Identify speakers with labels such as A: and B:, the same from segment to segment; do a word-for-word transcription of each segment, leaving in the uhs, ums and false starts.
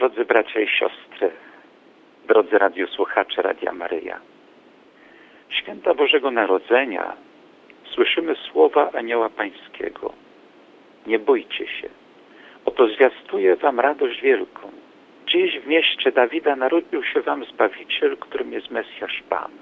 A: Drodzy bracia i siostry, drodzy radiosłuchacze Radia Maryja. Święta Bożego Narodzenia słyszymy słowa Anioła Pańskiego. Nie bójcie się, oto zwiastuję wam radość wielką. Dziś w mieście Dawida narodził się wam Zbawiciel, którym jest Mesjasz Pan.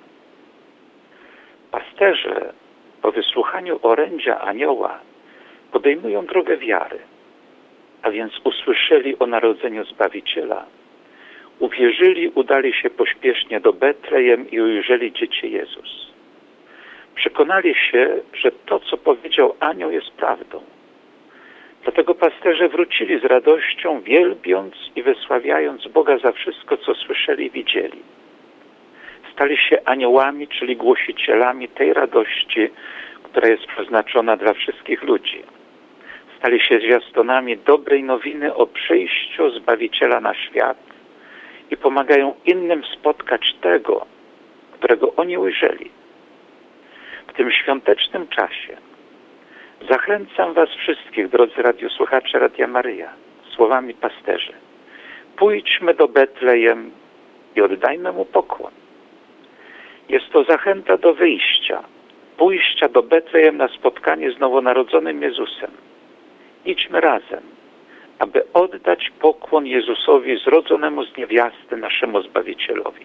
A: Pasterze po wysłuchaniu orędzia anioła podejmują drogę wiary, a więc usłyszeli o narodzeniu Zbawiciela, uwierzyli, udali się pośpiesznie do Betlejem i ujrzeli dziecię Jezus. Przekonali się, że to, co powiedział anioł, jest prawdą. Dlatego pasterze wrócili z radością, wielbiąc i wysławiając Boga za wszystko, co słyszeli i widzieli. Stali się aniołami, czyli głosicielami tej radości, która jest przeznaczona dla wszystkich ludzi. Stali się zwiastunami dobrej nowiny o przyjściu Zbawiciela na świat i pomagają innym spotkać tego, którego oni ujrzeli. W tym świątecznym czasie zachęcam was wszystkich, drodzy radiosłuchacze Radia Maryja, słowami pasterzy. Pójdźmy do Betlejem i oddajmy mu pokłon. Jest to zachęta do wyjścia, pójścia do Betlejem na spotkanie z nowonarodzonym Jezusem. Idźmy razem, aby oddać pokłon Jezusowi zrodzonemu z niewiasty, naszemu Zbawicielowi.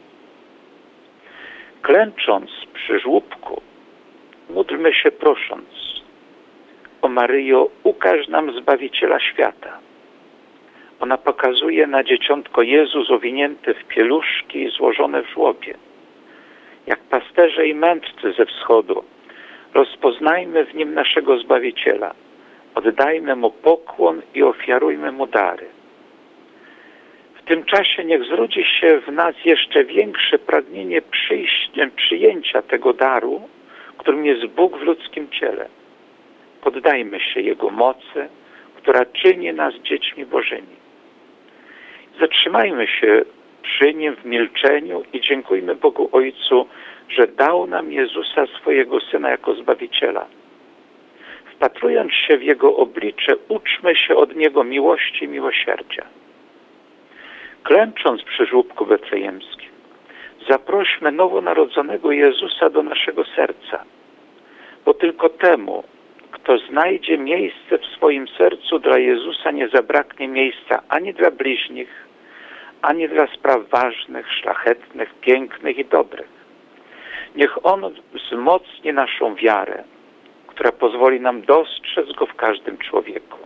A: Klęcząc przy żłóbku, módlmy się prosząc: o Maryjo, ukaż nam Zbawiciela świata. Ona pokazuje na dzieciątko Jezus owinięty w pieluszki i złożone w żłobie. Jak pasterze i mędrcy ze wschodu, rozpoznajmy w nim naszego Zbawiciela. Oddajmy mu pokłon i ofiarujmy mu dary. W tym czasie niech zrodzi się w nas jeszcze większe pragnienie przyjścia, przyjęcia tego daru, którym jest Bóg w ludzkim ciele. Poddajmy się Jego mocy, która czyni nas dziećmi Bożymi. Zatrzymajmy się przy Nim w milczeniu i dziękujmy Bogu Ojcu, że dał nam Jezusa, swojego Syna, jako Zbawiciela. Wpatrując się w Jego oblicze, uczmy się od Niego miłości i miłosierdzia. Klęcząc przy żłóbku betlejemskim, zaprośmy nowonarodzonego Jezusa do naszego serca, bo tylko temu, kto znajdzie miejsce w swoim sercu dla Jezusa, nie zabraknie miejsca ani dla bliźnich, ani dla spraw ważnych, szlachetnych, pięknych i dobrych. Niech On wzmocni naszą wiarę, która pozwoli nam dostrzec Go w każdym człowieku.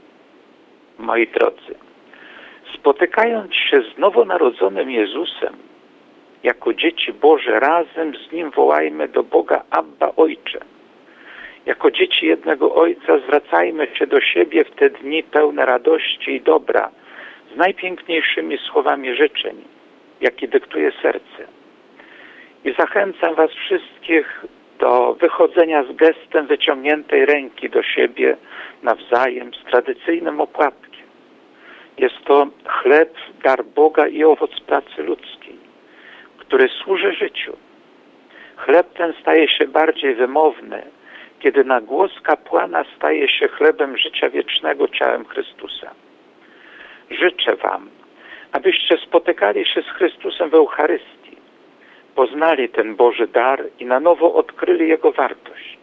A: Moi drodzy, spotykając się z nowonarodzonym Jezusem, jako dzieci Boże, razem z Nim wołajmy do Boga: Abba, Ojcze. Jako dzieci jednego Ojca zwracajmy się do siebie w te dni pełne radości i dobra, z najpiękniejszymi słowami życzeń, jakie dyktuje serce. I zachęcam was wszystkich do wychodzenia z gestem wyciągniętej ręki do siebie nawzajem z tradycyjnym opłatkiem. Jest to chleb, dar Boga i owoc pracy ludzkiej, który służy życiu. Chleb ten staje się bardziej wymowny, kiedy na głos kapłana staje się chlebem życia wiecznego, ciałem Chrystusa. Życzę wam, abyście spotykali się z Chrystusem w Eucharystii, poznali ten Boży dar i na nowo odkryli Jego wartość.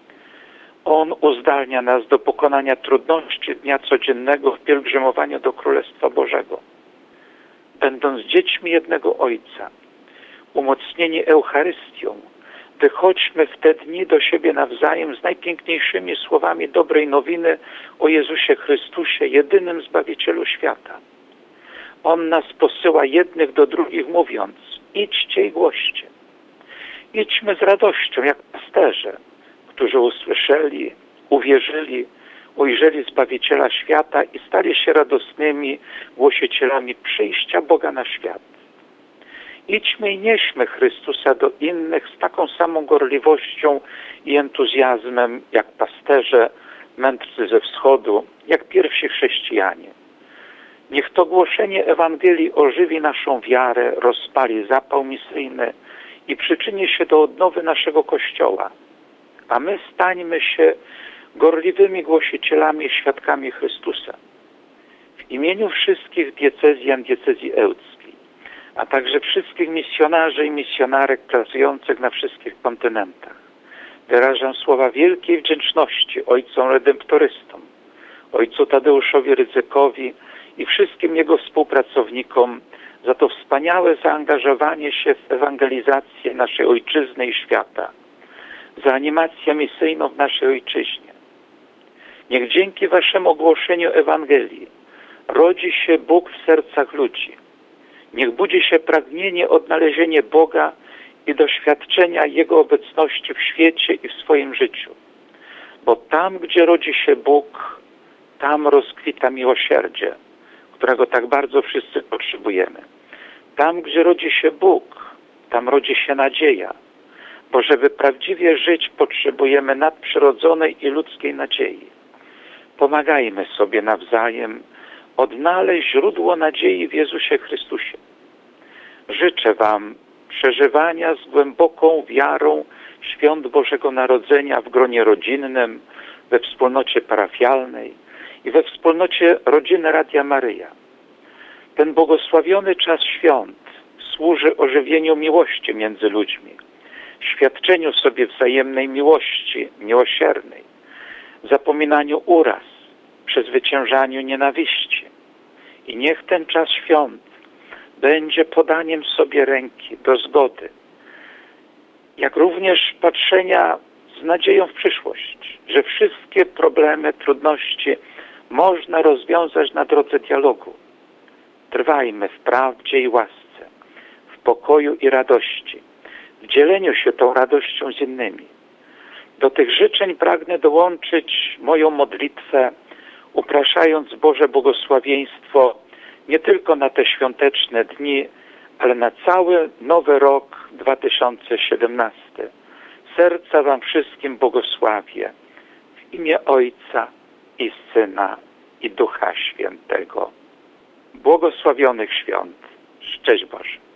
A: On uzdalnia nas do pokonania trudności dnia codziennego w pielgrzymowaniu do Królestwa Bożego. Będąc dziećmi jednego Ojca, umocnieni Eucharystią, wychodźmy w te dni do siebie nawzajem z najpiękniejszymi słowami dobrej nowiny o Jezusie Chrystusie, jedynym Zbawicielu świata. On nas posyła jednych do drugich, mówiąc: idźcie i głoście. Idźmy z radością, jak pasterze, którzy usłyszeli, uwierzyli, ujrzeli Zbawiciela świata i stali się radosnymi głosicielami przyjścia Boga na świat. Idźmy i nieśmy Chrystusa do innych z taką samą gorliwością i entuzjazmem, jak pasterze, mędrcy ze wschodu, jak pierwsi chrześcijanie. Niech to głoszenie Ewangelii ożywi naszą wiarę, rozpali zapał misyjny i przyczyni się do odnowy naszego Kościoła. A my stańmy się gorliwymi głosicielami i świadkami Chrystusa. W W imieniu wszystkich diecezjan diecezji ełckiej, a także wszystkich misjonarzy i misjonarek pracujących na wszystkich kontynentach, wyrażam słowa wielkiej wdzięczności ojcom redemptorystom, ojcu Tadeuszowi Rydzykowi i wszystkim jego współpracownikom za to wspaniałe zaangażowanie się w ewangelizację naszej ojczyzny i świata, za animację misyjną w naszej ojczyźnie. Niech dzięki waszemu ogłoszeniu Ewangelii rodzi się Bóg w sercach ludzi. Niech budzi się pragnienie odnalezienia Boga i doświadczenia Jego obecności w świecie i w swoim życiu. Bo tam, gdzie rodzi się Bóg, tam rozkwita miłosierdzie, którego tak bardzo wszyscy potrzebujemy. Tam, gdzie rodzi się Bóg, tam rodzi się nadzieja, bo żeby prawdziwie żyć, potrzebujemy nadprzyrodzonej i ludzkiej nadziei. Pomagajmy sobie nawzajem odnaleźć źródło nadziei w Jezusie Chrystusie. Życzę wam przeżywania z głęboką wiarą świąt Bożego Narodzenia w gronie rodzinnym, we wspólnocie parafialnej i we wspólnocie rodziny Radia Maryja. Ten błogosławiony czas świąt służy ożywieniu miłości między ludźmi, świadczeniu sobie wzajemnej miłości miłosiernej, zapominaniu uraz, przezwyciężaniu nienawiści. I niech ten czas świąt będzie podaniem sobie ręki do zgody, jak również patrzenia z nadzieją w przyszłość, że wszystkie problemy, trudności można rozwiązać na drodze dialogu. Trwajmy w prawdzie i łasce, w pokoju i radości, w dzieleniu się tą radością z innymi. Do tych życzeń pragnę dołączyć moją modlitwę, upraszając Boże błogosławieństwo nie tylko na te świąteczne dni, ale na cały nowy rok dwa tysiące siedemnasty. Serca wam wszystkim błogosławię w imię Ojca i Syna i Ducha Świętego. Błogosławionych świąt. Szczęść Boże.